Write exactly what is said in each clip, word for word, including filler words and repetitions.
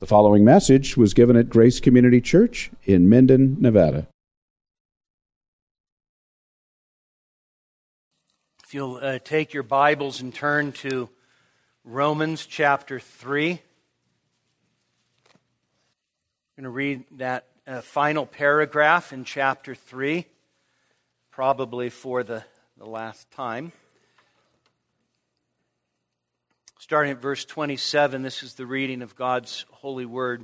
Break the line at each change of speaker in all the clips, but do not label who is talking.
The following message was given at Grace Community Church in Minden, Nevada.
If you'll uh, take your Bibles and turn to Romans chapter three. I'm going to read that uh, final paragraph in chapter three, probably for the, the last time. Starting at verse twenty-seven, this is the reading of God's holy word.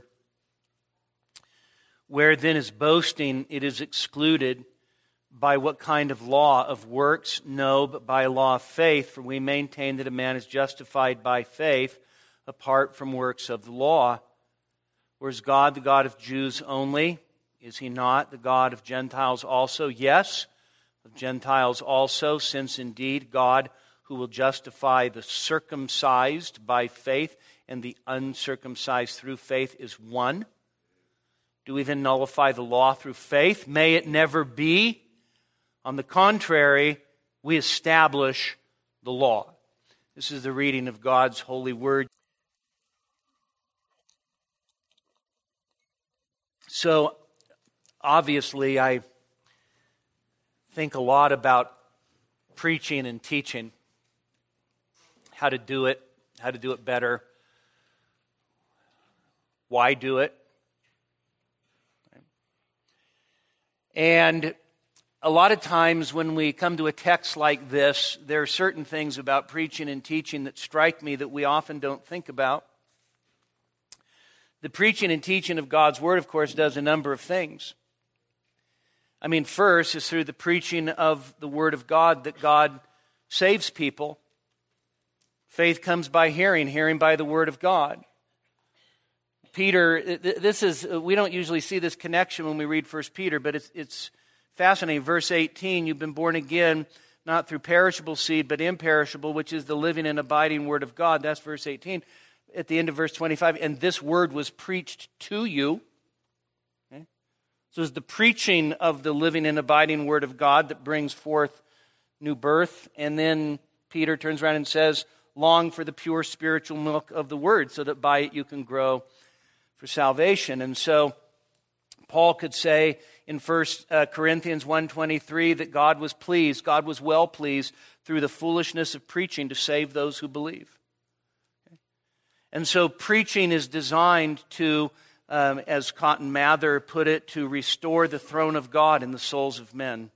Where then is boasting, it is excluded. By what kind of law? Of works? No, but by law of faith. For we maintain that a man is justified by faith apart from works of the law. Or is God the God of Jews only? Is he not the God of Gentiles also? Yes, of Gentiles also, since indeed God, who will justify the circumcised by faith and the uncircumcised through faith, is one. Do we then nullify the law through faith? May it never be. On the contrary, we establish the law. This is the reading of God's holy word. So, obviously, I think a lot about preaching and teaching. How to do it, how to do it better, why do it. And a lot of times when we come to a text like this, there are certain things about preaching and teaching that strike me that we often don't think about. The preaching and teaching of God's Word, of course, does a number of things. I mean, first is through the preaching of the Word of God that God saves people. Faith comes by hearing, hearing by the Word of God. Peter, this is, we don't usually see this connection when we read First Peter, but it's, it's fascinating. Verse eighteen, you've been born again, not through perishable seed, but imperishable, which is the living and abiding Word of God. That's verse eighteen. At the end of verse twenty-five, and this Word was preached to you. Okay? So it's the preaching of the living and abiding Word of God that brings forth new birth. And then Peter turns around and says, long for the pure spiritual milk of the Word, so that by it you can grow for salvation. And so Paul could say in First Corinthians one twenty-three that God was pleased, God was well pleased through the foolishness of preaching to save those who believe. Okay? And so preaching is designed to, um, as Cotton Mather put it, to restore the throne of God in the souls of men.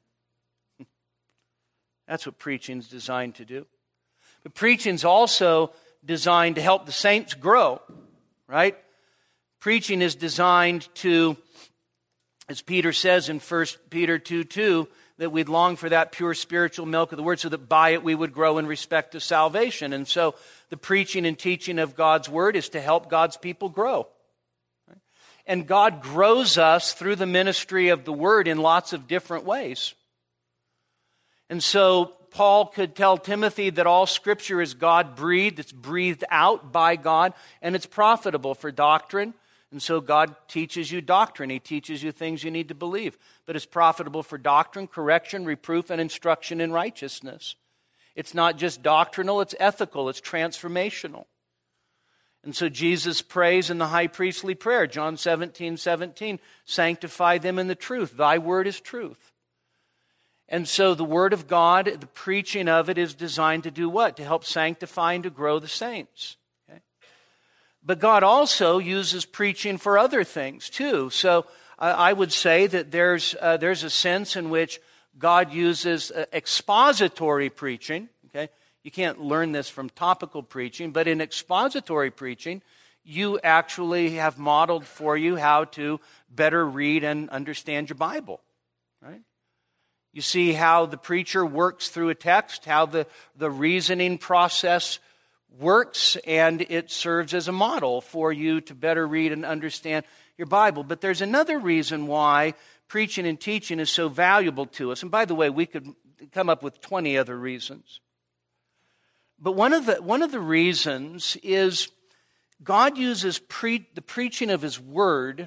That's what preaching is designed to do. But preaching is also designed to help the saints grow, right? Preaching is designed to, as Peter says in First Peter two two, that we'd long for that pure spiritual milk of the Word so that by it we would grow in respect to salvation. And so the preaching and teaching of God's Word is to help God's people grow. And God grows us through the ministry of the Word in lots of different ways. And so Paul could tell Timothy that all Scripture is God-breathed, it's breathed out by God, and it's profitable for doctrine. And so God teaches you doctrine. He teaches you things you need to believe. But it's profitable for doctrine, correction, reproof, and instruction in righteousness. It's not just doctrinal, it's ethical, it's transformational. And so Jesus prays in the high priestly prayer, John seventeen seventeen, sanctify them in the truth. Thy word is truth. And so the Word of God, the preaching of it is designed to do what? To help sanctify and to grow the saints. Okay? But God also uses preaching for other things too. So uh, I would say that there's uh, there's a sense in which God uses uh, expository preaching. Okay, you can't learn this from topical preaching, but in expository preaching, you actually have modeled for you how to better read and understand your Bible. Right? You see how the preacher works through a text, how the, the reasoning process works, and it serves as a model for you to better read and understand your Bible. But there's another reason why preaching and teaching is so valuable to us. And by the way, we could come up with twenty other reasons. But one of the, one of the reasons is God uses pre, the preaching of His Word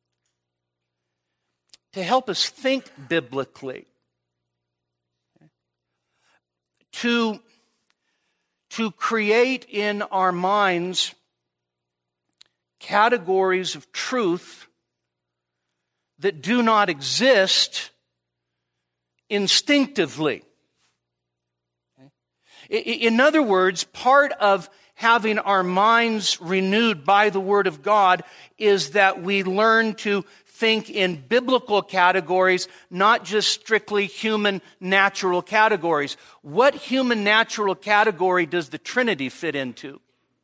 to help us think biblically. To, to create in our minds categories of truth that do not exist instinctively. In other words, part of having our minds renewed by the Word of God is that we learn to think in biblical categories, not just strictly human natural categories. What human natural category does the Trinity fit into?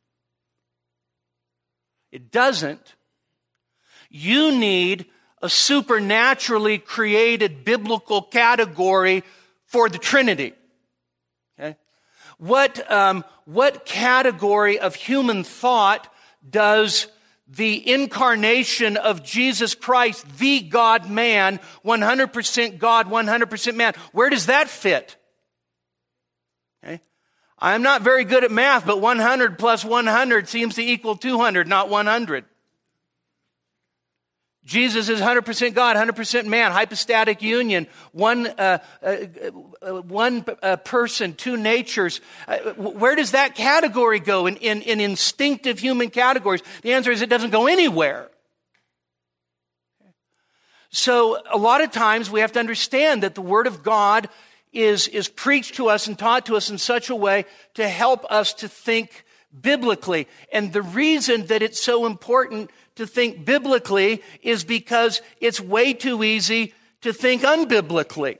It doesn't. You need a supernaturally created biblical category for the Trinity. Okay? What, um, what category of human thought does the incarnation of Jesus Christ, the God-man, one hundred percent God, one hundred percent man, where does that fit? Okay? I'm not very good at math, but one hundred plus one hundred seems to equal two hundred, not one hundred. Jesus is one hundred percent God, one hundred percent man, hypostatic union, one uh, uh, uh, one uh, person, two natures. Uh, where does that category go in, in, in instinctive human categories? The answer is it doesn't go anywhere. So a lot of times we have to understand that the Word of God is, is preached to us and taught to us in such a way to help us to think biblically. And the reason that it's so important to think biblically is because it's way too easy to think unbiblically.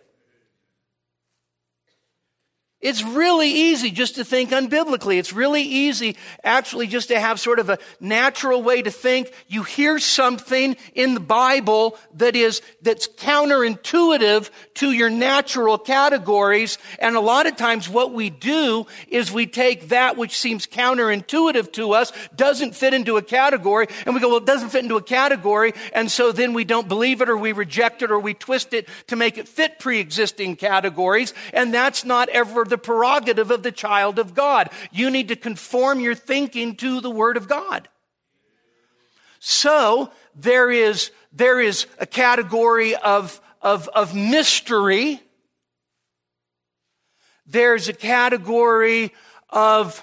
It's really easy just to think unbiblically. It's really easy actually just to have sort of a natural way to think. You hear something in the Bible that is, that's counterintuitive to your natural categories. And a lot of times what we do is we take that which seems counterintuitive to us, doesn't fit into a category, and we go, well, it doesn't fit into a category. And so then we don't believe it, or we reject it, or we twist it to make it fit pre-existing categories. And that's not ever the prerogative of the child of God. You need to conform your thinking to the Word of God. So there is, there is a category of, of, of mystery. There's a category of,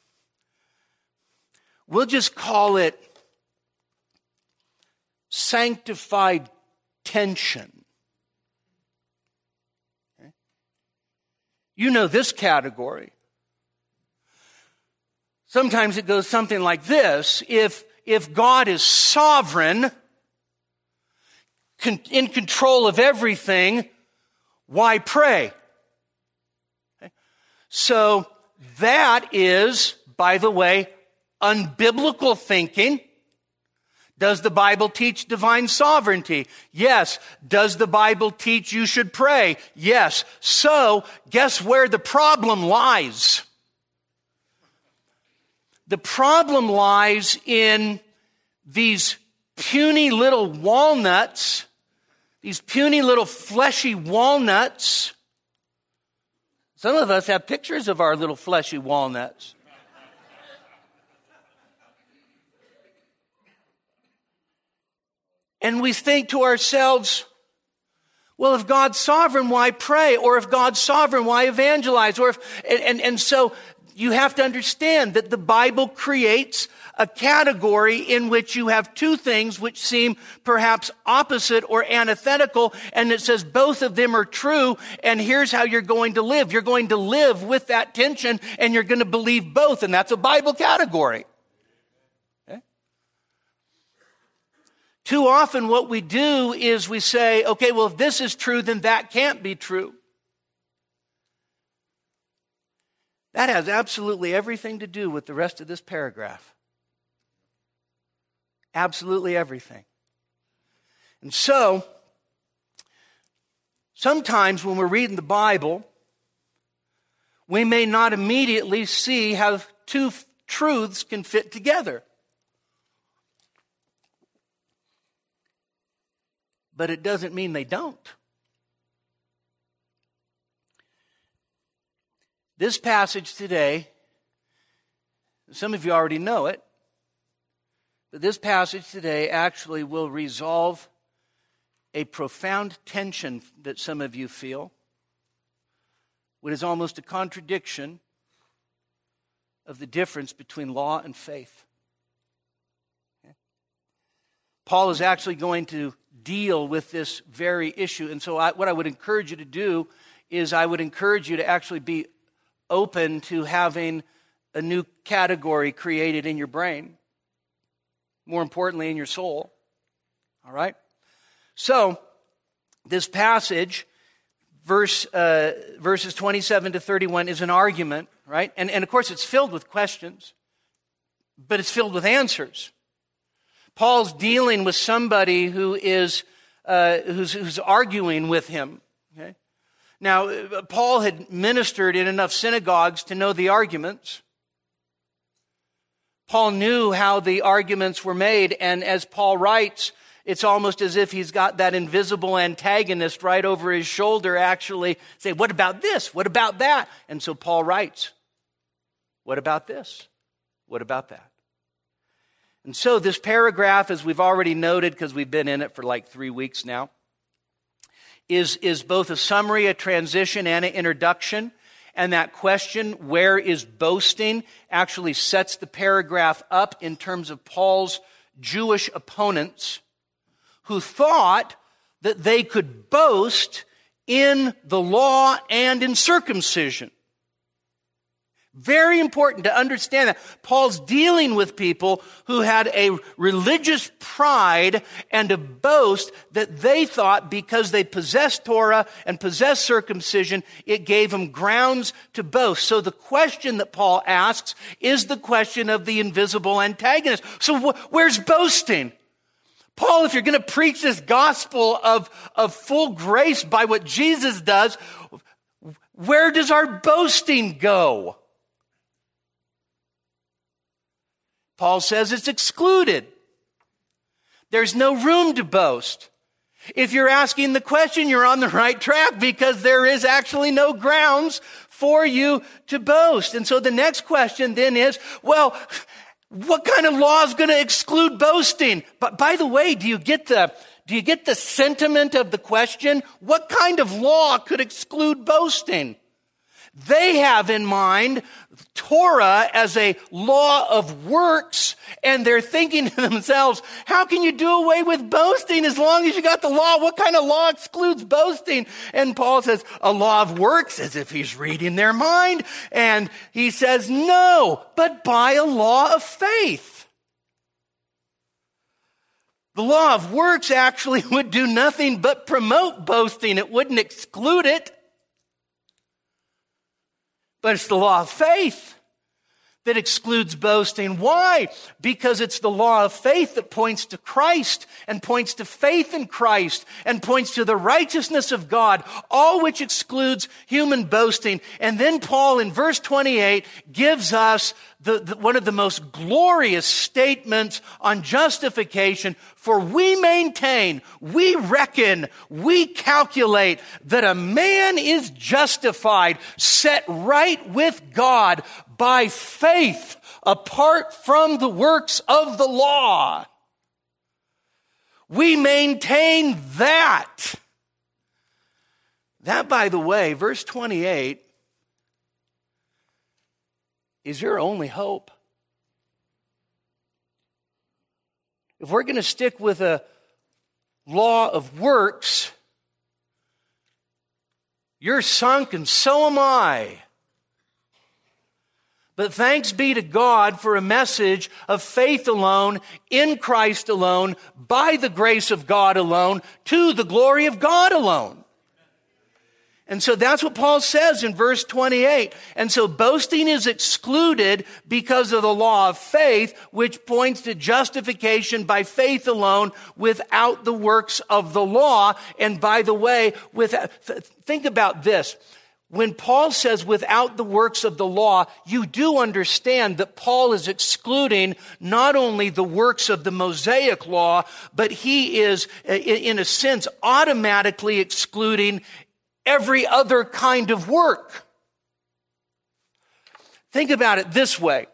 we'll just call it sanctified tension. You know this category. Sometimes it goes something like this. If, if God is sovereign, con- in control of everything, why pray? Okay. So that is, by the way, unbiblical thinking. Does the Bible teach divine sovereignty? Yes. Does the Bible teach you should pray? Yes. So, guess where the problem lies? The problem lies in these puny little walnuts, these puny little fleshy walnuts. Some of us have pictures of our little fleshy walnuts. And we think to ourselves, well, if God's sovereign, why pray? Or if God's sovereign, why evangelize? Or if, and, and, and so you have to understand that the Bible creates a category in which you have two things which seem perhaps opposite or antithetical, and it says both of them are true, and here's how you're going to live. You're going to live with that tension, and you're going to believe both, and that's a Bible category. Too often what we do is we say, okay, well, if this is true, then that can't be true. That has absolutely everything to do with the rest of this paragraph. Absolutely everything. And so, sometimes when we're reading the Bible, we may not immediately see how two truths can fit together. But it doesn't mean they don't. This passage today, some of you already know it, but this passage today actually will resolve a profound tension that some of you feel, what is almost a contradiction of the difference between law and faith. Paul is actually going to deal with this very issue. And so I, what I would encourage you to do is I would encourage you to actually be open to having a new category created in your brain. More importantly, in your soul. All right? So, this passage, verse uh, verses twenty-seven to thirty-one, is an argument, right? And, and of course, it's filled with questions, but it's filled with answers. Paul's dealing with somebody who is uh, who's, who's arguing with him. Okay? Now, Paul had ministered in enough synagogues to know the arguments. Paul knew how the arguments were made, and as Paul writes, it's almost as if he's got that invisible antagonist right over his shoulder actually say, what about this? What about that? And so Paul writes, what about this? What about that? And so this paragraph, as we've already noted, because we've been in it for like three weeks now, is, is both a summary, a transition, and an introduction. And that question, where is boasting, actually sets the paragraph up in terms of Paul's Jewish opponents who thought that they could boast in the law and in circumcision. Very important to understand that. Paul's dealing with people who had a religious pride and a boast that they thought because they possessed Torah and possessed circumcision, it gave them grounds to boast. So the question that Paul asks is the question of the invisible antagonist. So wh- where's boasting? Paul, if you're going to preach this gospel of, of full grace by what Jesus does, where does our boasting go? Paul says it's excluded. There's no room to boast. If you're asking the question, you're on the right track because there is actually no grounds for you to boast. And so the next question then is, well, what kind of law is going to exclude boasting? But by the way, do you get the, do you get the sentiment of the question? What kind of law could exclude boasting? They have in mind Torah as a law of works, and they're thinking to themselves, how can you do away with boasting as long as you got the law? What kind of law excludes boasting? And Paul says, a law of works, as if he's reading their mind. And he says, no, but by a law of faith. The law of works actually would do nothing but promote boasting. It wouldn't exclude it. But it's the law of faith that excludes boasting. Why? Because it's the law of faith that points to Christ and points to faith in Christ and points to the righteousness of God, all which excludes human boasting. And then Paul in verse twenty-eight gives us the, the, one of the most glorious statements on justification. For we maintain, we reckon, we calculate that a man is justified, set right with God by faith, apart from the works of the law. We maintain that. That, by the way, verse twenty-eight, is your only hope. If we're going to stick with a law of works, you're sunk and so am I. But thanks be to God for a message of faith alone, in Christ alone, by the grace of God alone, to the glory of God alone. And so that's what Paul says in verse twenty-eight. And so boasting is excluded because of the law of faith, which points to justification by faith alone without the works of the law. And by the way, with, think about this. When Paul says without the works of the law, you do understand that Paul is excluding not only the works of the Mosaic law, but he is, in a sense, automatically excluding every other kind of work. Think about it this way.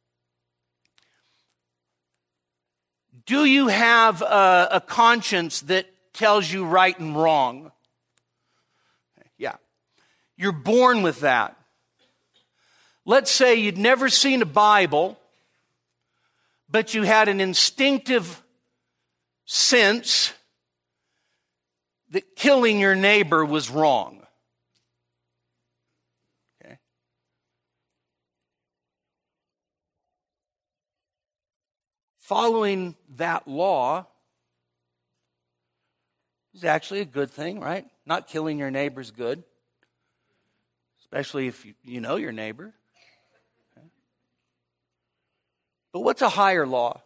Do you have a, a conscience that tells you right and wrong? Yeah. You're born with that. Let's say you'd never seen a Bible, but you had an instinctive sense that killing your neighbor was wrong. Okay? Following that law is actually a good thing, right? Not killing your neighbor is good, especially if you, you know your neighbor. Okay? But what's a higher law?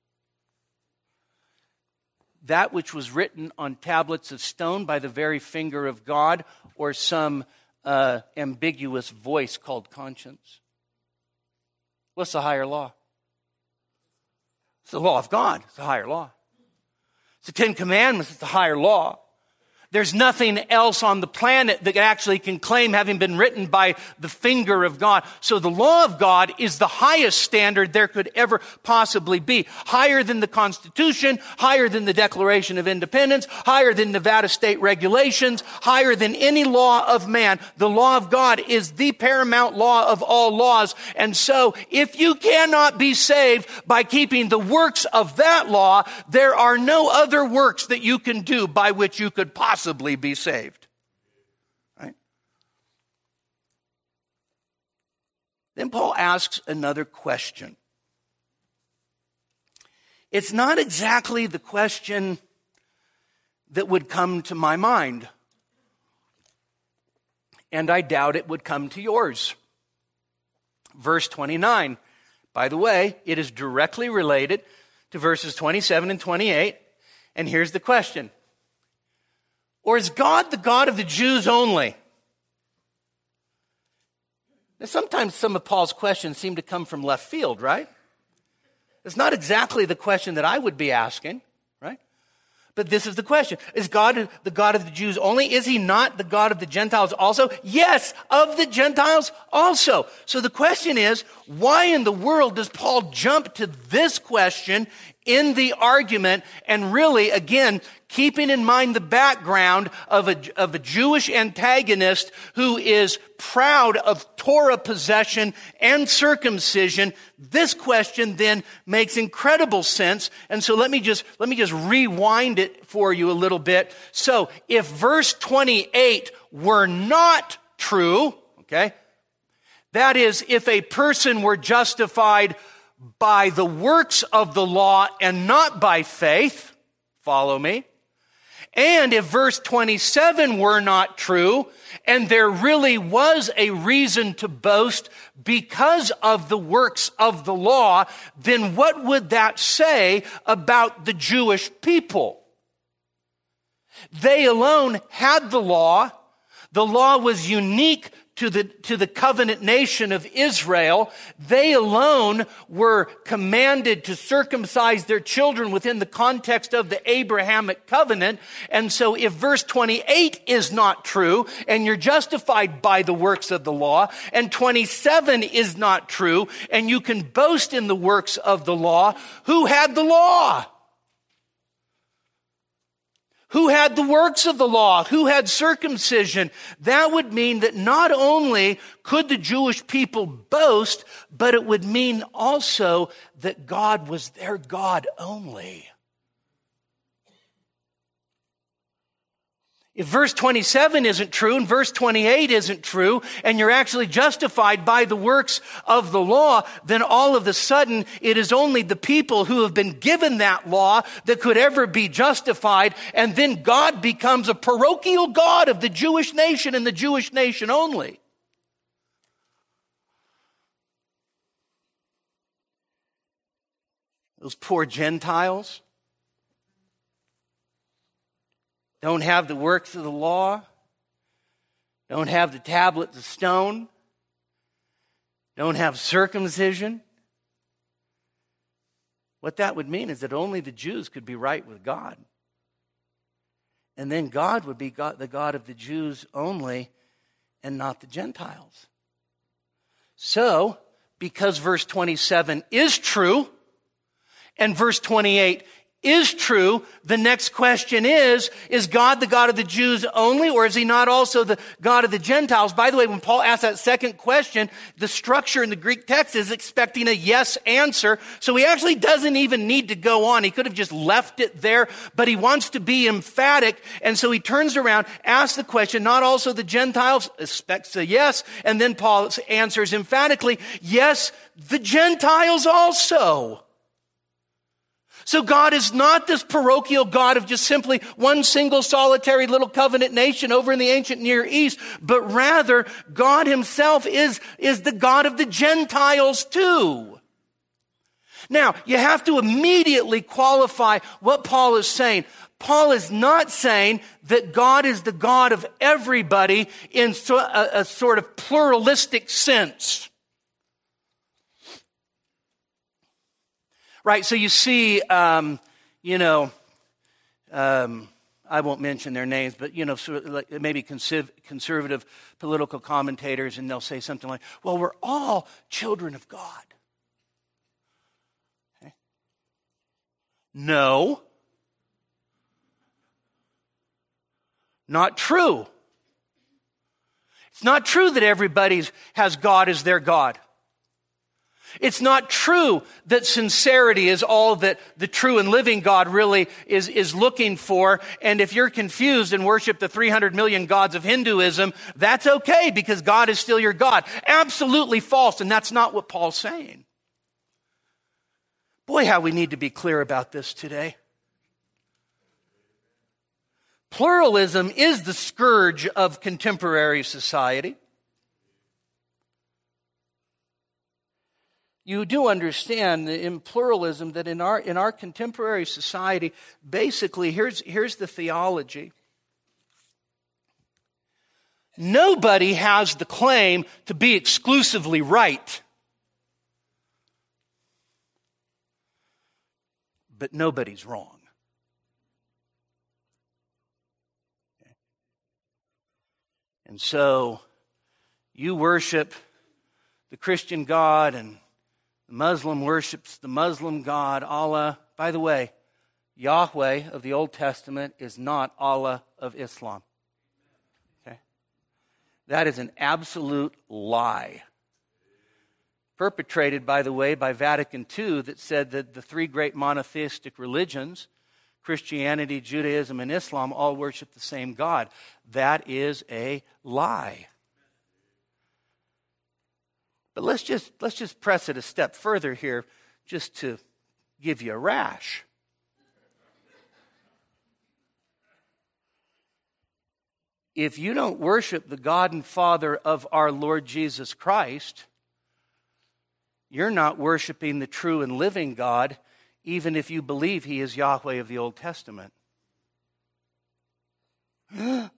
That which was written on tablets of stone by the very finger of God, or some uh, ambiguous voice called conscience? What's the higher law? It's the law of God. It's the higher law. It's the Ten Commandments. It's the higher law. There's nothing else on the planet that actually can claim having been written by the finger of God. So the law of God is the highest standard there could ever possibly be. Higher than the Constitution, higher than the Declaration of Independence, higher than Nevada state regulations, higher than any law of man. The law of God is the paramount law of all laws. And so if you cannot be saved by keeping the works of that law, there are no other works that you can do by which you could possibly Possibly be saved. Right? Then Paul asks another question. It's not exactly the question that would come to my mind, and I doubt it would come to yours. Verse twenty-nine. By the way, it is directly related to verses twenty-seven and twenty-eight, and here's the question. Or is God the God of the Jews only? Now, sometimes some of Paul's questions seem to come from left field, right? It's not exactly the question that I would be asking, right? But this is the question. Is God the God of the Jews only? Is he not the God of the Gentiles also? Yes, of the Gentiles also. So the question is, why in the world does Paul jump to this question in the argument, and really, again, keeping in mind the background of a, of a Jewish antagonist who is proud of Torah possession and circumcision? This question then makes incredible sense. And so let me just, let me just rewind it for you a little bit. So if verse twenty-eight were not true, okay, that is, if a person were justified by the works of the law and not by faith, follow me. And if verse twenty-seven were not true, and there really was a reason to boast because of the works of the law, then what would that say about the Jewish people? They alone had the law. The law was unique to the, to the covenant nation of Israel. They alone were commanded to circumcise their children within the context of the Abrahamic covenant. And so if verse twenty-eight is not true, and you're justified by the works of the law, and twenty-seven is not true, and you can boast in the works of the law, who had the law? Who had the works of the law? Who had circumcision? That would mean that not only could the Jewish people boast, but it would mean also that God was their God only. If verse twenty-seven isn't true and verse twenty-eight isn't true, and you're actually justified by the works of the law, then all of a sudden it is only the people who have been given that law that could ever be justified, and then God becomes a parochial God of the Jewish nation and the Jewish nation only. Those poor Gentiles don't have the works of the law, don't have the tablets of stone, don't have circumcision. What that would mean is that only the Jews could be right with God. And then God would be God, the God of the Jews only and not the Gentiles. So, because verse twenty-seven is true and verse twenty-eight is true, the next question is, is God the God of the Jews only, or is he not also the God of the Gentiles? By the way, when Paul asks that second question, the structure in the Greek text is expecting a yes answer, so he actually doesn't even need to go on. He could have just left it there, but he wants to be emphatic, and so he turns around, asks the question, not also the Gentiles, expects a yes, and then Paul answers emphatically, yes, the Gentiles also. So God is not this parochial God of just simply one single solitary little covenant nation over in the ancient Near East, but rather God himself is, is the God of the Gentiles too. Now, you have to immediately qualify what Paul is saying. Paul is not saying that God is the God of everybody in a, a sort of pluralistic sense. Right, so you see, um, you know, um, I won't mention their names, but, you know, sort of like maybe conserv- conservative political commentators, and they'll say something like, well, we're all children of God. Okay. No. Not true. It's not true that everybody has God as their God. It's not true that sincerity is all that the true and living God really is, is looking for. And if you're confused and worship the three hundred million gods of Hinduism, that's okay because God is still your God. Absolutely false, and that's not what Paul's saying. Boy, how we need to be clear about this today. Pluralism is the scourge of contemporary society. You do understand in pluralism that in our in our contemporary society, basically, here's, here's the theology. Nobody has the claim to be exclusively right. But nobody's wrong. Okay. And so, you worship the Christian God and the Muslim worships the Muslim God, Allah. By the way, Yahweh of the Old Testament is not Allah of Islam. Okay? That is an absolute lie. Perpetrated, by the way, by Vatican Two that said that the three great monotheistic religions, Christianity, Judaism, and Islam, all worship the same God. That is a lie. But let's just let's just press it a step further here, just to give you a rash. If you don't worship the God and Father of our Lord Jesus Christ, you're not worshiping the true and living God, even if you believe he is Yahweh of the Old Testament. It's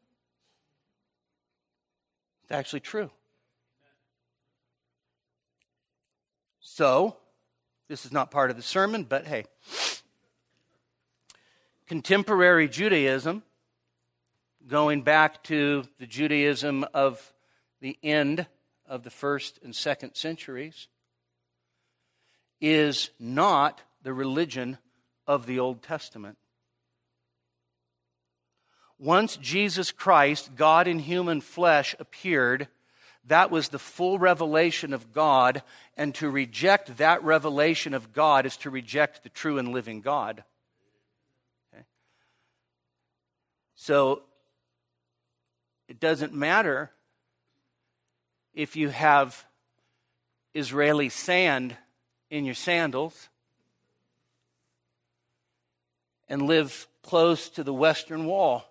actually true. So, this is not part of the sermon, but hey, contemporary Judaism, going back to the Judaism of the end of the first and second centuries, is not the religion of the Old Testament. Once Jesus Christ, God in human flesh, appeared, that was the full revelation of God, and to reject that revelation of God is to reject the true and living God. Okay? So, it doesn't matter if you have Israeli sand in your sandals and live close to the Western Wall.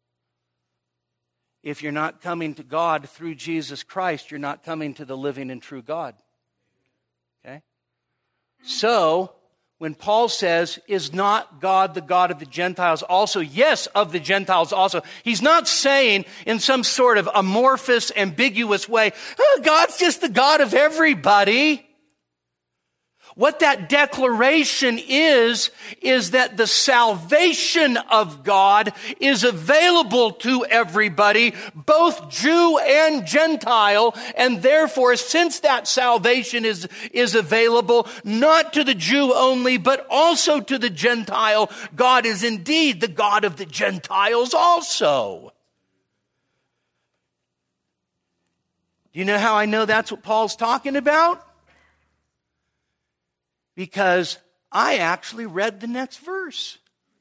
If you're not coming to God through Jesus Christ, you're not coming to the living and true God. Okay? So, when Paul says, is not God the God of the Gentiles also? Yes, of the Gentiles also. He's not saying in some sort of amorphous, ambiguous way, oh, God's just the God of everybody. What that declaration is, is that the salvation of God is available to everybody, both Jew and Gentile, and therefore, since that salvation is, is available, not to the Jew only, but also to the Gentile, God is indeed the God of the Gentiles also. Do you know how I know that's what Paul's talking about? Because I actually read the next verse.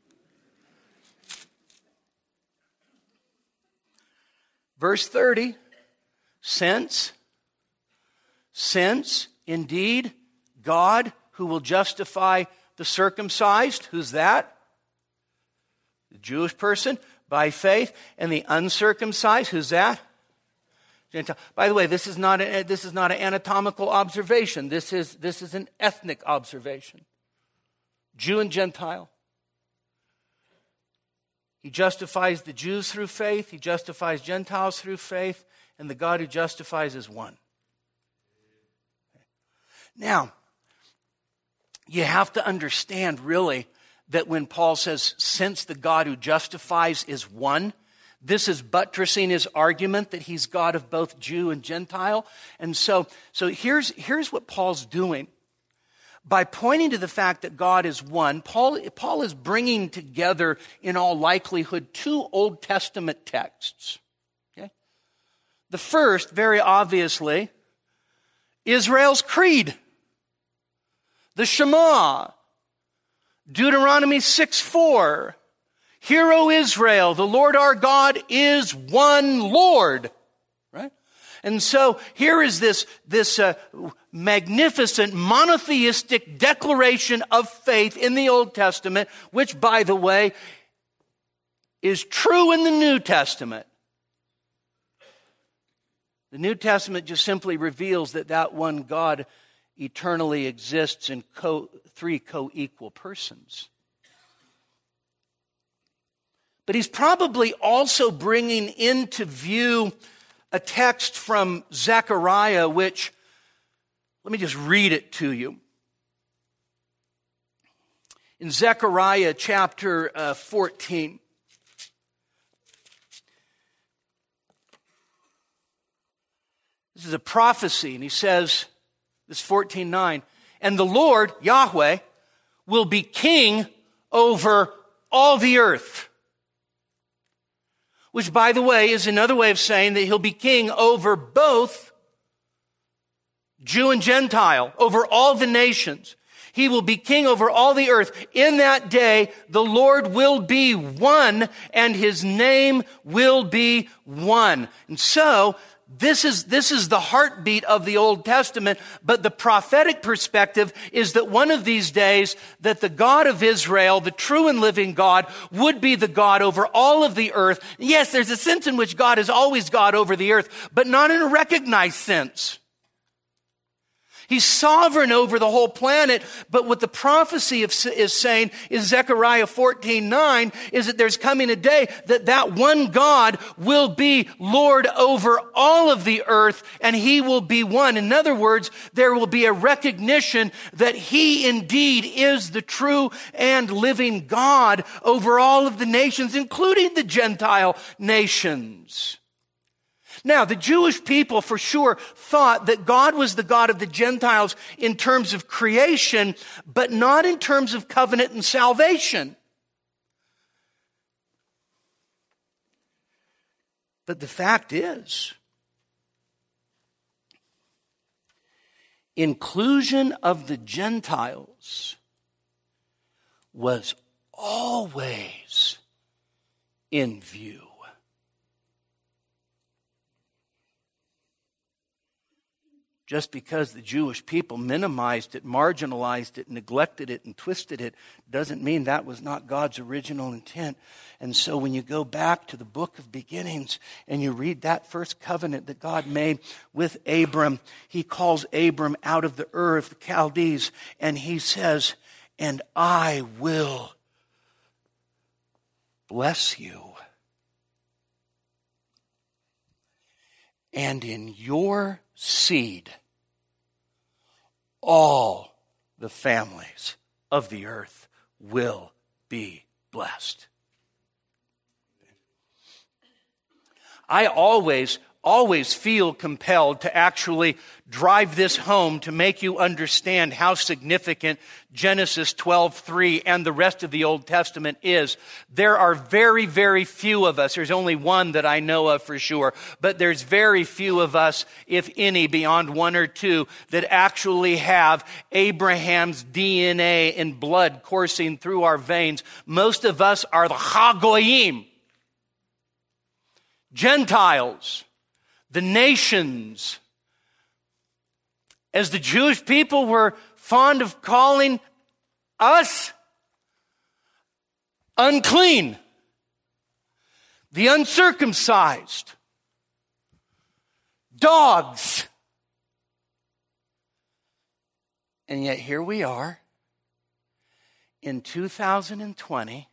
Verse thirty, since, since indeed God who will justify the circumcised, who's that? The Jewish person, by faith, and the uncircumcised, who's that? Gentile. By the way, this is not a, this is not an anatomical observation. This is this is an ethnic observation. Jew and Gentile. He justifies the Jews through faith. He justifies Gentiles through faith, and the God who justifies is one. Now, you have to understand really that when Paul says, "Since the God who justifies is one," this is buttressing his argument that he's God of both Jew and Gentile. And so, so here's, here's what Paul's doing. By pointing to the fact that God is one, Paul, Paul is bringing together, in all likelihood, two Old Testament texts. Okay? The first, very obviously, Israel's creed. The Shema. Deuteronomy six four. Hear, O Israel, the Lord our God is one Lord. Right? And so here is this, this uh, magnificent monotheistic declaration of faith in the Old Testament, which, by the way, is true in the New Testament. The New Testament just simply reveals that that one God eternally exists in co- three co-equal persons. But he's probably also bringing into view a text from Zechariah, which, let me just read it to you. In Zechariah chapter uh, fourteen, this is a prophecy, and he says, this fourteen nine, and the Lord, Yahweh, will be king over all the earth. Which, by the way, is another way of saying that he'll be king over both Jew and Gentile, over all the nations. He will be king over all the earth. In that day, the Lord will be one, and his name will be one. And so, This is, this is the heartbeat of the Old Testament, but the prophetic perspective is that one of these days that the God of Israel, the true and living God, would be the God over all of the earth. Yes, there's a sense in which God is always God over the earth, but not in a recognized sense. He's sovereign over the whole planet, but what the prophecy is saying is Zechariah fourteen nine is that there's coming a day that that one God will be Lord over all of the earth, and he will be one. In other words, there will be a recognition that he indeed is the true and living God over all of the nations, including the Gentile nations. Now, the Jewish people for sure thought that God was the God of the Gentiles in terms of creation, but not in terms of covenant and salvation. But the fact is, inclusion of the Gentiles was always in view. Just because the Jewish people minimized it, marginalized it, neglected it, and twisted it, doesn't mean that was not God's original intent. And so when you go back to the book of beginnings and you read that first covenant that God made with Abram, he calls Abram out of the Ur of the Chaldees, and he says, and I will bless you. And in your seed, all the families of the earth will be blessed. I always, always feel compelled to actually drive this home to make you understand how significant Genesis twelve three and the rest of the Old Testament is. There are very, very few of us. There's only one that I know of for sure, but there's very few of us, if any, beyond one or two, that actually have Abraham's D N A and blood coursing through our veins. Most of us are the Chagoyim, Gentiles, the nations. As the Jewish people were fond of calling us, unclean, the uncircumcised, dogs. And yet here we are in two thousand twenty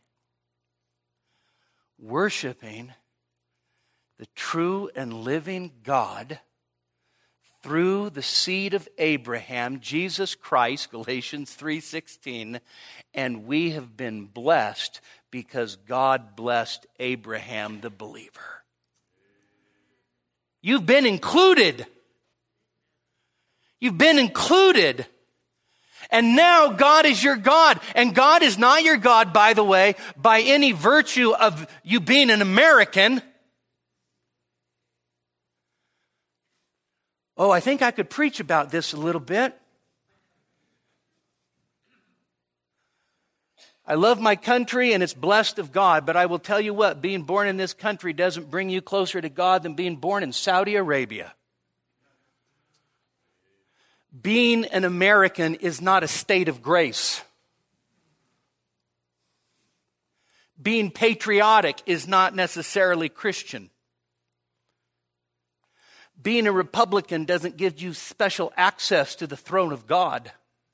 worshiping the true and living God through the seed of Abraham, Jesus Christ, Galatians three sixteen, and we have been blessed because God blessed Abraham the believer. You've been included. You've been included. And now God is your God. And God is not your God, by the way, by any virtue of you being an American. Oh, I think I could preach about this a little bit. I love my country and it's blessed of God, but I will tell you what, being born in this country doesn't bring you closer to God than being born in Saudi Arabia. Being an American is not a state of grace. Being patriotic is not necessarily Christian. Being a Republican doesn't give you special access to the throne of God.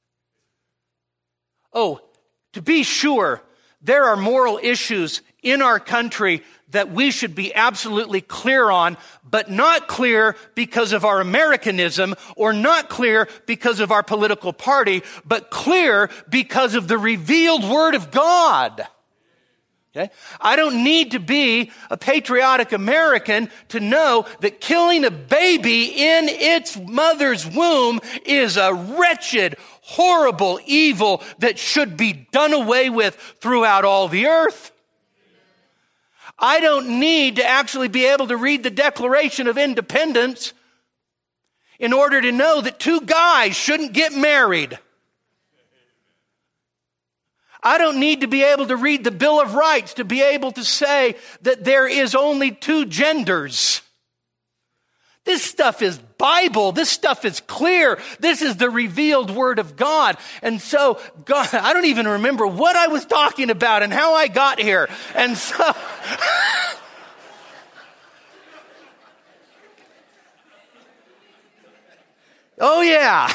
Oh, to be sure, there are moral issues in our country that we should be absolutely clear on, but not clear because of our Americanism or not clear because of our political party, but clear because of the revealed Word of God. Okay? I don't need to be a patriotic American to know that killing a baby in its mother's womb is a wretched, horrible evil that should be done away with throughout all the earth. I don't need to actually be able to read the Declaration of Independence in order to know that two guys shouldn't get married. I don't need to be able to read the Bill of Rights to be able to say that there is only two genders. This stuff is Bible. This stuff is clear. This is the revealed Word of God. And so, God, I don't even remember what I was talking about and how I got here. And so... oh, yeah.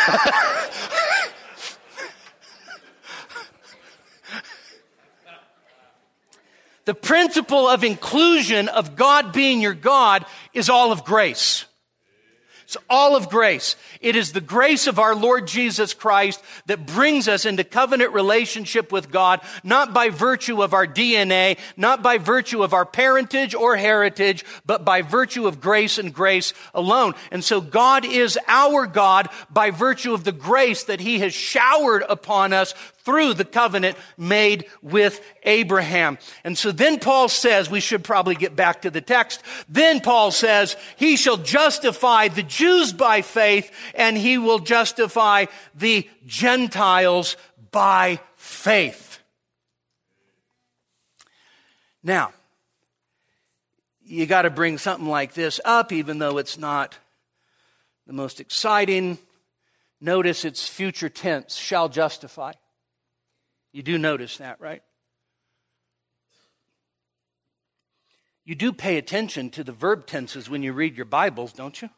The principle of inclusion of God being your God is all of grace. It's all of grace. It is the grace of our Lord Jesus Christ that brings us into covenant relationship with God, not by virtue of our D N A, not by virtue of our parentage or heritage, but by virtue of grace and grace alone. And so God is our God by virtue of the grace that He has showered upon us through the covenant made with Abraham. And so then Paul says, we should probably get back to the text. Then Paul says, He shall justify the Jews by faith, and He will justify the Gentiles by faith. Now, you got to bring something like this up, even though it's not the most exciting. Notice it's future tense, shall justify. You do notice that, right? You do pay attention to the verb tenses when you read your Bibles, don't you?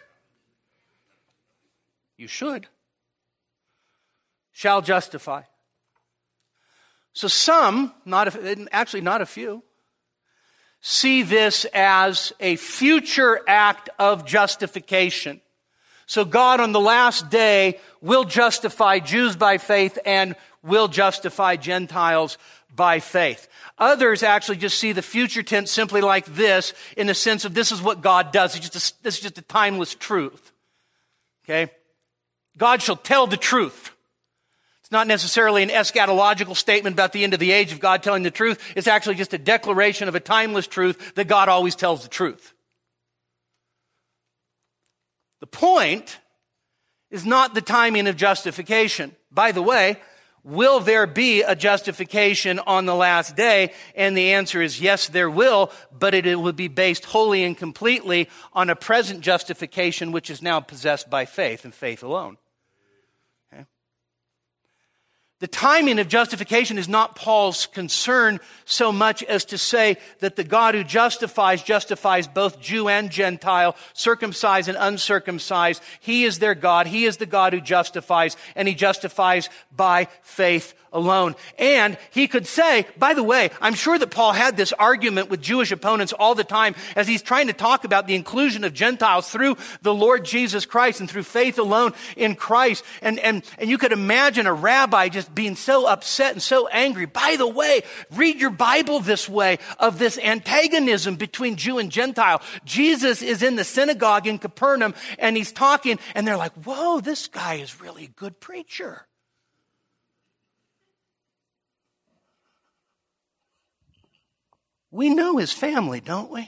You should. Shall justify. So some, not a, actually not a few, see this as a future act of justification. So God on the last day will justify Jews by faith and will justify Gentiles by faith. Others actually just see the future tense simply like this, in the sense of this is what God does. It's just a, this is just a timeless truth. Okay? God shall tell the truth. It's not necessarily an eschatological statement about the end of the age of God telling the truth. It's actually just a declaration of a timeless truth that God always tells the truth. The point is not the timing of justification. By the way, will there be a justification on the last day? And the answer is yes, there will, but it, it will be based wholly and completely on a present justification which is now possessed by faith and faith alone. The timing of justification is not Paul's concern so much as to say that the God who justifies, justifies both Jew and Gentile, circumcised and uncircumcised. He is their God. He is the God who justifies, and he justifies by faith alone. And he could say, by the way, I'm sure that Paul had this argument with Jewish opponents all the time as he's trying to talk about the inclusion of Gentiles through the Lord Jesus Christ and through faith alone in Christ. And, and, and you could imagine a rabbi just being so upset and so angry. By the way, read your Bible this way of this antagonism between Jew and Gentile. Jesus is in the synagogue in Capernaum and he's talking and they're like, whoa, this guy is really a good preacher. We know his family, don't we?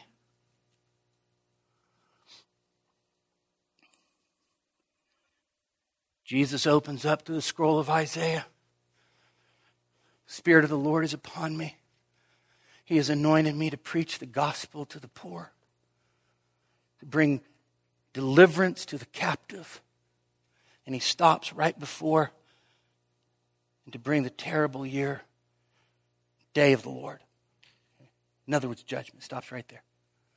Jesus opens up to the scroll of Isaiah. The Spirit of the Lord is upon me. He has anointed me to preach the gospel to the poor, to bring deliverance to the captive. And he stops right before, and to bring the terrible year, day of the Lord. In other words, judgment. Stops right there.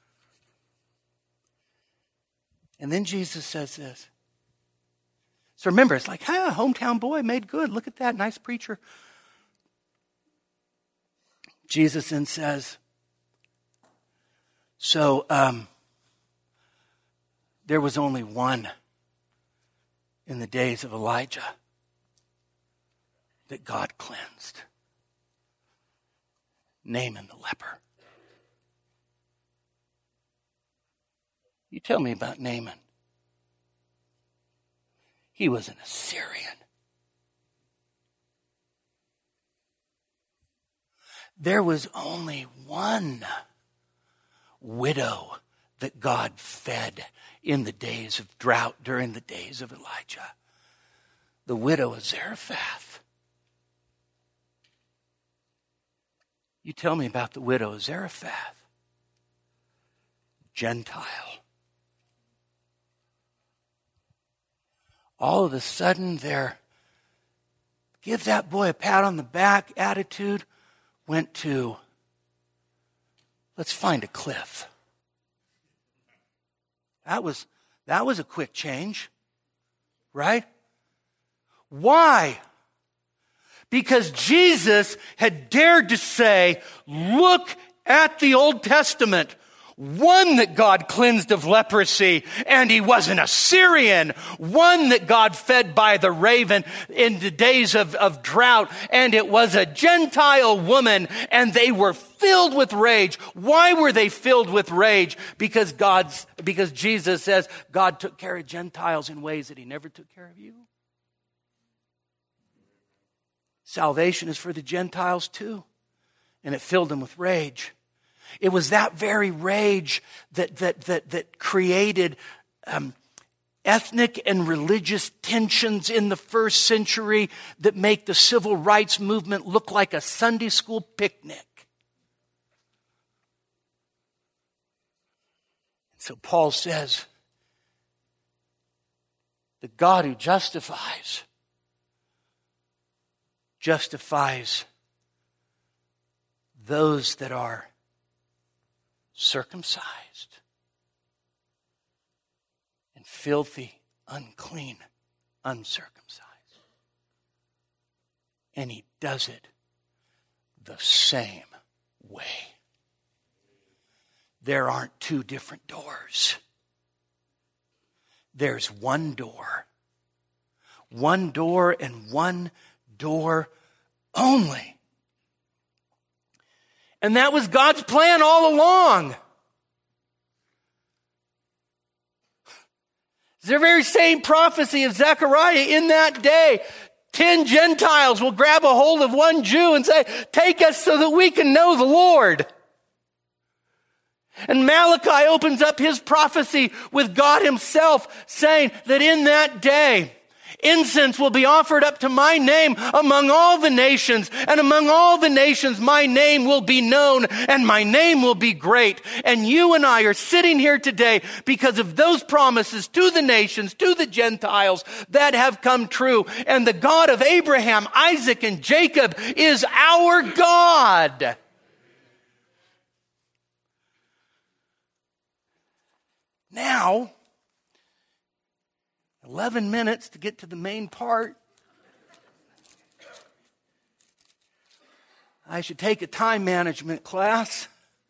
And then Jesus says this. So remember, it's like, ah, hometown boy made good. Look at that, nice preacher. Jesus then says, so um, there was only one in the days of Elijah that God cleansed. Naaman the leper. You tell me about Naaman. He was an Assyrian. There was only one widow that God fed in the days of drought during the days of Elijah. The widow of Zarephath. You tell me about the widow of Zarephath. Gentile. All of a sudden, their give that boy a pat on the back attitude went to, let's find a cliff. That was, that was a quick change, right? Why? Because Jesus had dared to say, look at the Old Testament. One that God cleansed of leprosy, and he was an Assyrian. One that God fed by the raven in the days of, of drought, and it was a Gentile woman, and they were filled with rage. Why were they filled with rage? Because God's, because Jesus says God took care of Gentiles in ways that he never took care of you. Salvation is for the Gentiles too, and it filled them with rage. It was that very rage that that that that created um, ethnic and religious tensions in the first century that make the civil rights movement look like a Sunday school picnic. So Paul says, the God who justifies, justifies those that are circumcised and filthy, unclean, uncircumcised. And he does it the same way. There aren't two different doors. there's one door. One door and one door only. And that was God's plan all along. The very same prophecy of Zechariah, in that day, ten Gentiles will grab a hold of one Jew and say, take us so that we can know the Lord. And Malachi opens up his prophecy with God himself saying that in that day, incense will be offered up to my name among all the nations, and among all the nations my name will be known, and my name will be great. And you and I are sitting here today because of those promises to the nations, to the Gentiles that have come true. And the God of Abraham, Isaac, and Jacob is our God. Now, eleven minutes to get to the main part. I should take a time management class.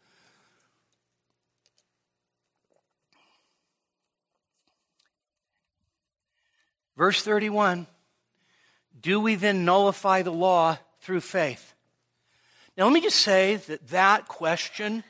Verse thirty-one, do we then nullify the law through faith? Now let me just say that that question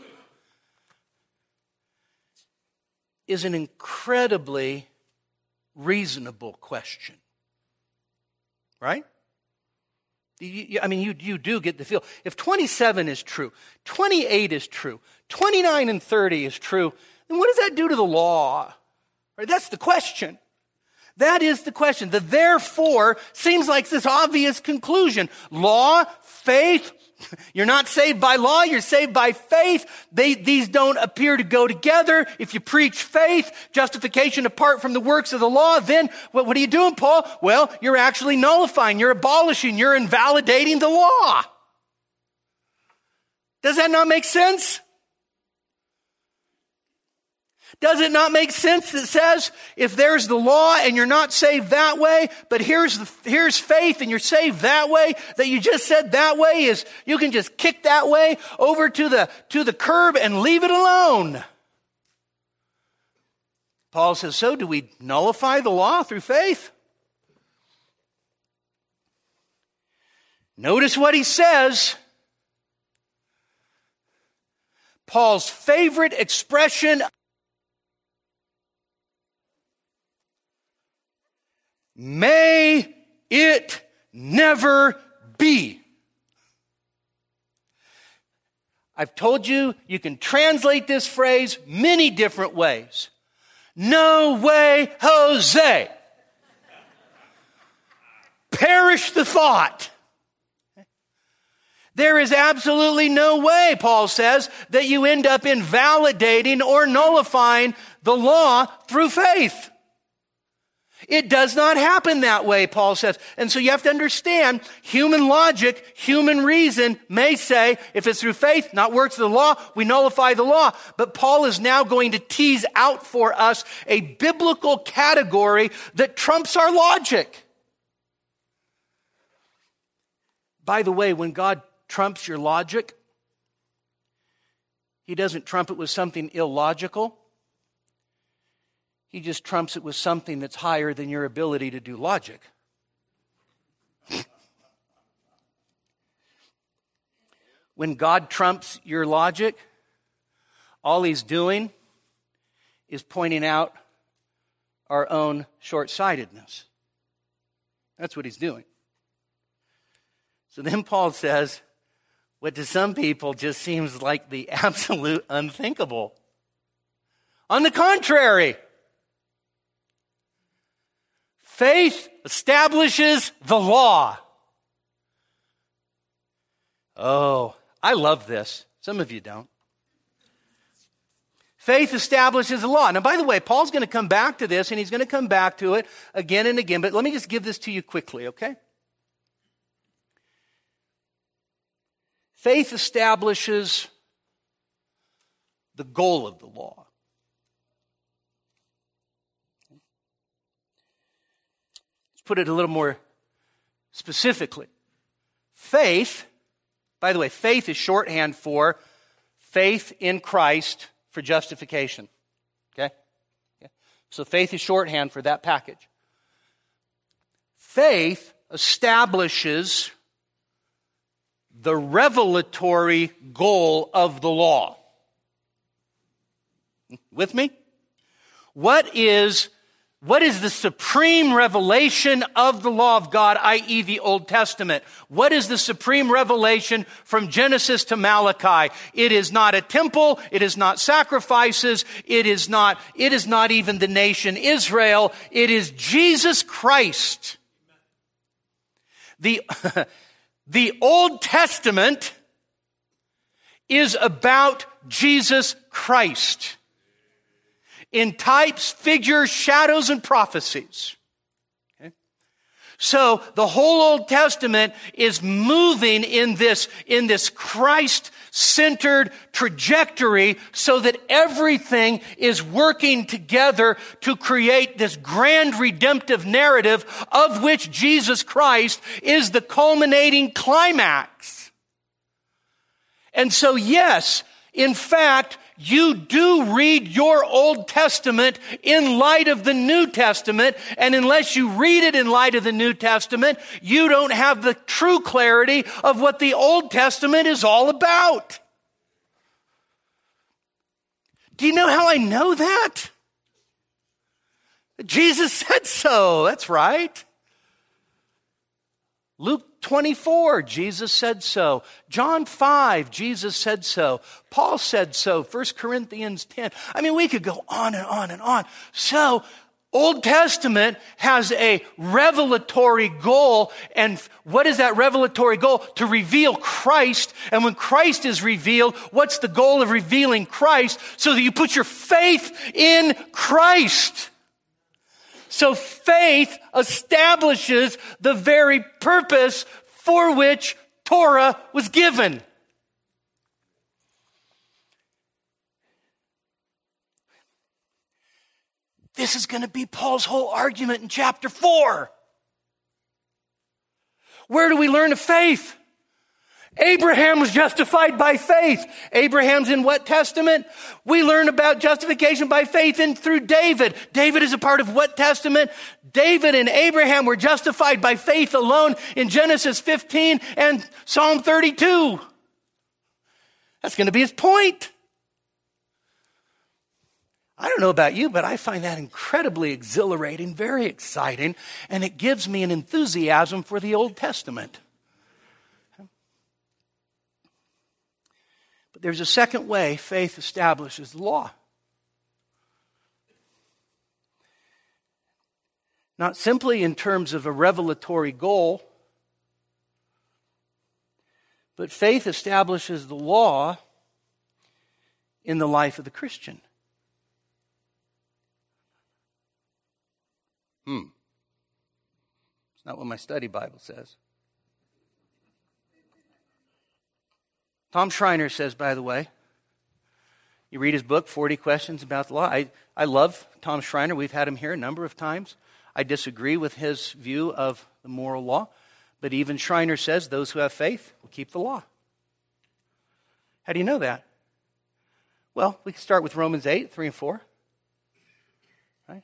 is an incredibly reasonable question. Right? You, I mean, you, you do get the feel. If twenty-seven is true, twenty-eight is true, twenty-nine and thirty is true, then what does that do to the law? Right? That's the question. That is the question. The therefore seems like this obvious conclusion. Law, faith, you're not saved by law, you're saved by faith. They, these don't appear to go together. If you preach faith, justification apart from the works of the law, then what, what are you doing, Paul? Well, you're actually nullifying, you're abolishing, you're invalidating the law. Does that not make sense? Does it not make sense that says if there's the law and you're not saved that way, but here's the, here's faith and you're saved that way, that you just said that way is you can just kick that way over to the, to the curb and leave it alone. Paul says, so do we nullify the law through faith? Notice what he says. Paul's favorite expression, may it never be. I've told you, you can translate this phrase many different ways. No way, Jose. Perish the thought. There is absolutely no way, Paul says, that you end up invalidating or nullifying the law through faith. It does not happen that way, Paul says. And so you have to understand, human logic, human reason may say, if it's through faith, not works of the law, we nullify the law. But Paul is now going to tease out for us a biblical category that trumps our logic. By the way, when God trumps your logic, He doesn't trump it with something illogical. He just trumps it with something that's higher than your ability to do logic. When God trumps your logic, all He's doing is pointing out our own short-sightedness. That's what He's doing. So then Paul says, what to some people just seems like the absolute unthinkable. On the contrary, faith establishes the law. Oh, I love this. Some of you don't. Faith establishes the law. Now, by the way, Paul's going to come back to this, and he's going to come back to it again and again. But let me just give this to you quickly, okay? Faith establishes the goal of the law. Put it a little more specifically. Faith, by the way, faith is shorthand for faith in Christ for justification. Okay? Okay? So faith is shorthand for that package. Faith establishes the revelatory goal of the law. With me? What is, what is the supreme revelation of the law of God, that is the Old Testament? What is the supreme revelation from Genesis to Malachi? It is not a temple. It is not sacrifices. It is not, it is not even the nation Israel. It is Jesus Christ. The, the Old Testament is about Jesus Christ in types, figures, shadows, and prophecies. Okay? So the whole Old Testament is moving in this, in this Christ-centered trajectory so that everything is working together to create this grand redemptive narrative of which Jesus Christ is the culminating climax. And so, yes, in fact, you do read your Old Testament in light of the New Testament, and unless you read it in light of the New Testament, you don't have the true clarity of what the Old Testament is all about. Do you know how I know that? Jesus said so. That's right. Luke twenty-four, Jesus said so. John five, Jesus said so. Paul said so. First Corinthians ten. I mean, we could go on and on and on. So, Old Testament has a revelatory goal. And what is that revelatory goal? To reveal Christ. And when Christ is revealed, what's the goal of revealing Christ? So that you put your faith in Christ. So faith establishes the very purpose for which Torah was given. This is going to be Paul's whole argument in chapter four. Where do we learn of faith? Abraham was justified by faith. Abraham's in what testament? We learn about justification by faith in through David. David is a part of what testament? David and Abraham were justified by faith alone in Genesis fifteen and Psalm thirty-two. That's going to be his point. I don't know about you, but I find that incredibly exhilarating, very exciting, and it gives me an enthusiasm for the Old Testament. But there's a second way faith establishes the law. Not simply in terms of a revelatory goal, but faith establishes the law in the life of the Christian. Hmm. It's not what my study Bible says. Tom Schreiner says, by the way, you read his book, forty Questions About the Law. I, I love Tom Schreiner. We've had him here a number of times. I disagree with his view of the moral law. But even Schreiner says those who have faith will keep the law. How do you know that? Well, we can start with Romans eight, three and four. Right?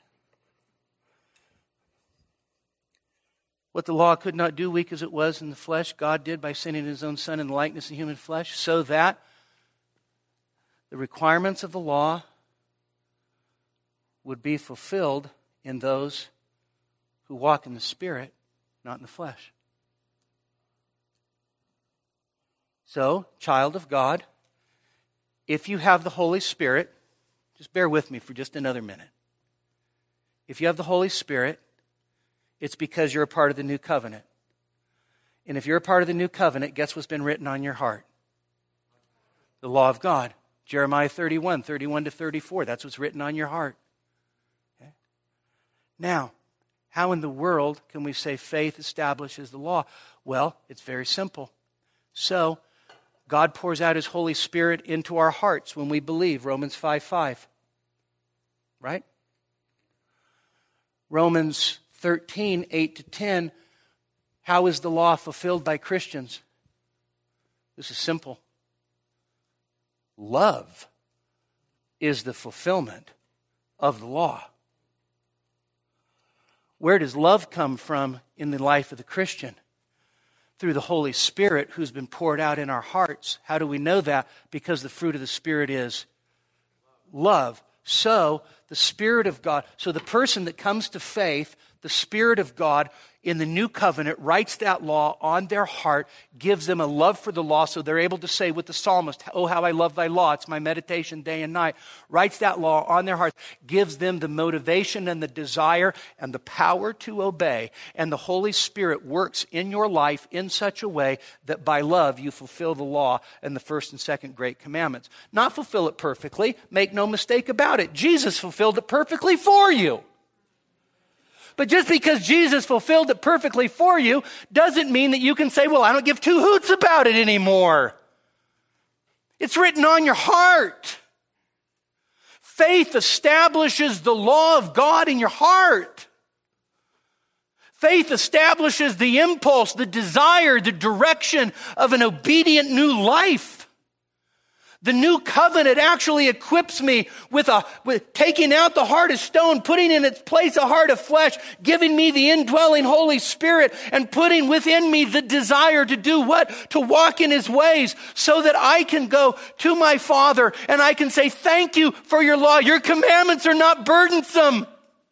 What the law could not do, weak as it was in the flesh, God did by sending his own Son in the likeness of human flesh, so that the requirements of the law would be fulfilled in those who walk in the Spirit, not in the flesh. So, child of God, if you have the Holy Spirit, just bear with me for just another minute. If you have the Holy Spirit, it's because you're a part of the new covenant. And if you're a part of the new covenant, guess what's been written on your heart? The law of God. Jeremiah thirty-one, thirty-one to thirty-four. That's what's written on your heart. Okay? Now, how in the world can we say faith establishes the law? Well, it's very simple. So, God pours out his Holy Spirit into our hearts when we believe. Romans five five. Right? Romans thirteen, eight to ten. How is the law fulfilled by Christians? This is simple. Love is the fulfillment of the law. Where does love come from in the life of the Christian? Through the Holy Spirit who's been poured out in our hearts. How do we know that? Because the fruit of the Spirit is love. So, the Spirit of God, so the person that comes to faith, the Spirit of God in the new covenant writes that law on their heart, gives them a love for the law so they're able to say with the psalmist, oh, how I love thy law, it's my meditation day and night. Writes that law on their heart, gives them the motivation and the desire and the power to obey. And the Holy Spirit works in your life in such a way that by love you fulfill the law and the first and second great commandments. Not fulfill it perfectly, make no mistake about it. Jesus fulfilled it perfectly for you. But just because Jesus fulfilled it perfectly for you doesn't mean that you can say, well, I don't give two hoots about it anymore. It's written on your heart. Faith establishes the law of God in your heart. Faith establishes the impulse, the desire, the direction of an obedient new life. The new covenant actually equips me with a with taking out the heart of stone, putting in its place a heart of flesh, giving me the indwelling Holy Spirit, and putting within me the desire to do what? To walk in His ways, so that I can go to my Father and I can say, thank you for your law. Your commandments are not burdensome.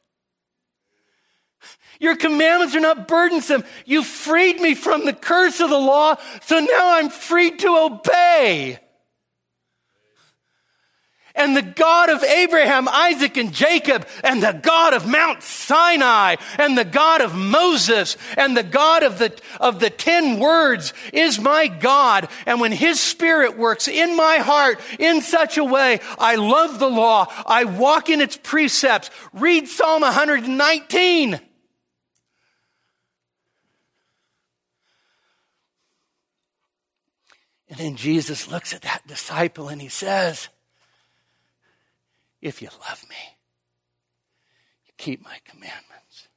Your commandments are not burdensome. You freed me from the curse of the law, so now I'm free to obey. And the God of Abraham, Isaac, and Jacob, and the God of Mount Sinai, and the God of Moses, and the God of the, of the ten words is my God. And when His Spirit works in my heart in such a way, I love the law, I walk in its precepts. Read Psalm one nineteen. And then Jesus looks at that disciple and He says, if you love me, you keep my commandments.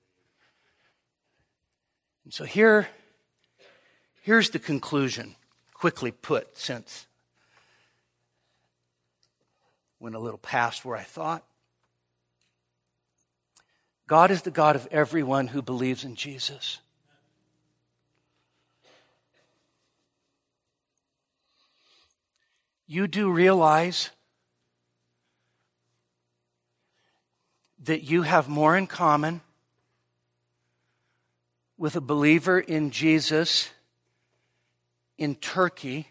And so here, here's the conclusion, quickly put, since went a little past where I thought. God is the God of everyone who believes in Jesus. You do realize that you have more in common with a believer in Jesus in Turkey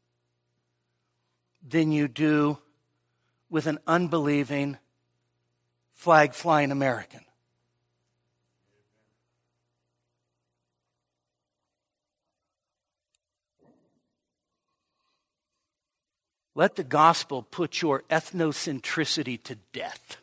than you do with an unbelieving, flag-flying American. Let the gospel put your ethnocentricity to death.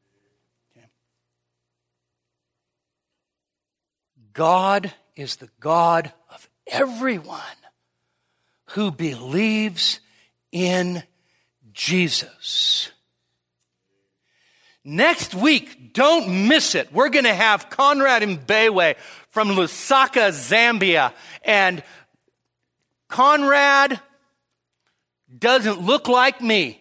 God is the God of everyone who believes in Jesus. Next week, don't miss it. We're going to have Conrad Mbewe from Lusaka, Zambia. And Conrad doesn't look like me.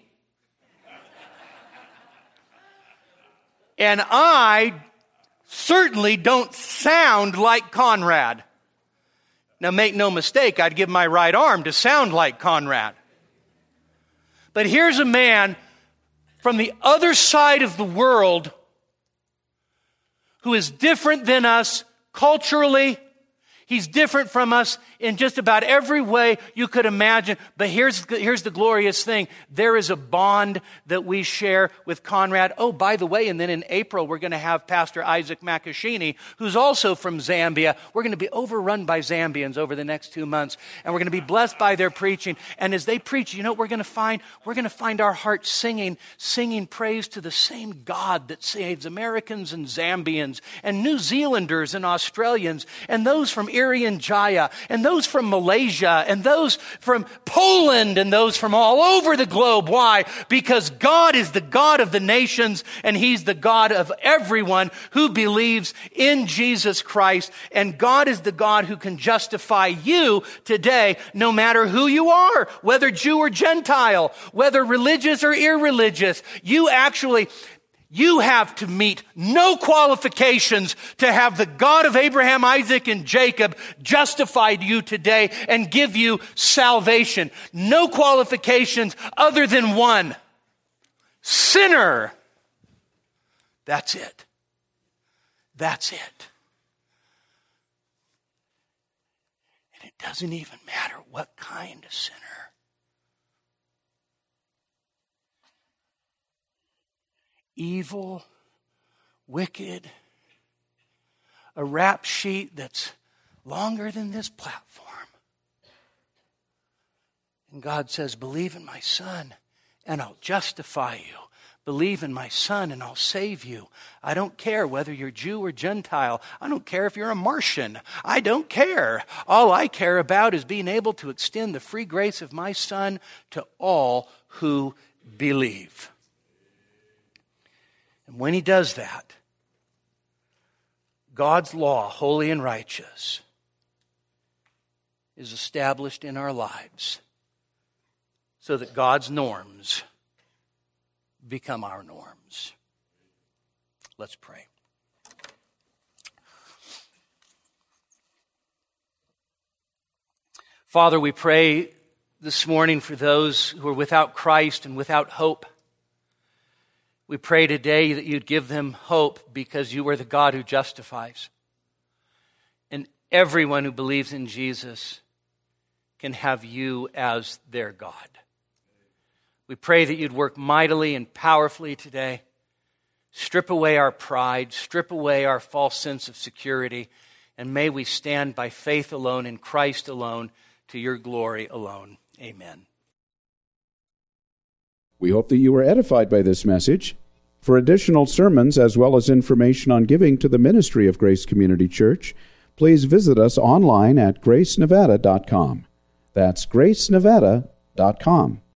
And I certainly don't sound like Conrad. Now, make no mistake, I'd give my right arm to sound like Conrad. But here's a man from the other side of the world who is different than us culturally. He's different from us in just about every way you could imagine. But here's, here's the glorious thing. There is a bond that we share with Conrad. Oh, by the way, and then in April, we're going to have Pastor Isaac Makashini, who's also from Zambia. We're going to be overrun by Zambians over the next two months. And we're going to be blessed by their preaching. And as they preach, you know what we're going to find? We're going to find our hearts singing, singing praise to the same God that saves Americans and Zambians and New Zealanders and Australians and those from Irian Jaya, and those from Malaysia, and those from Poland, and those from all over the globe. Why? Because God is the God of the nations, and He's the God of everyone who believes in Jesus Christ. And God is the God who can justify you today, no matter who you are, whether Jew or Gentile, whether religious or irreligious. You actually... You have to meet no qualifications to have the God of Abraham, Isaac, and Jacob justify you today and give you salvation. No qualifications other than one. Sinner. That's it. That's it. And it doesn't even matter what kind of sinner. Evil, wicked, a rap sheet that's longer than this platform. And God says, believe in my Son and I'll justify you. Believe in my Son and I'll save you. I don't care whether you're Jew or Gentile. I don't care if you're a Martian. I don't care. All I care about is being able to extend the free grace of my Son to all who believe. And when he does that, God's law, holy and righteous, is established in our lives so that God's norms become our norms. Let's pray. Father, we pray this morning for those who are without Christ and without hope. We pray today that you'd give them hope because you are the God who justifies. And everyone who believes in Jesus can have you as their God. We pray that you'd work mightily and powerfully today. Strip away our pride, strip away our false sense of security, and may we stand by faith alone in Christ alone to your glory alone. Amen.
We hope that you were edified by this message. For additional sermons as well as information on giving to the ministry of Grace Community Church, please visit us online at grace nevada dot com. That's grace nevada dot com.